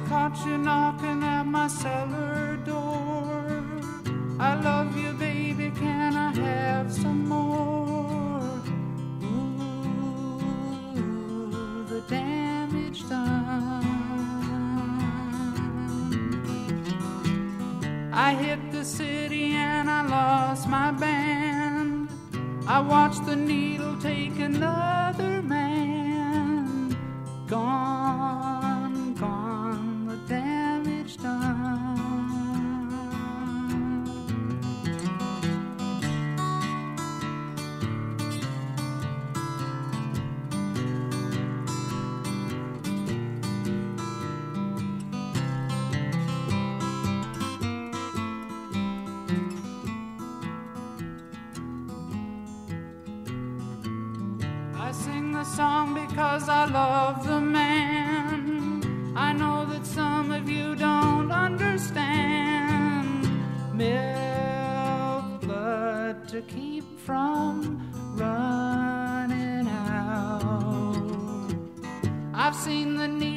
caught you knocking at my cellar door. I love you, baby, can I have some more? Ooh, the damage done. I hit the city and I lost my band. I watched the needle take another man. Gone, gone, the damage done. I sing the song because I love the man. I know that some of you don't understand. Milk blood to keep from running out. I've seen the need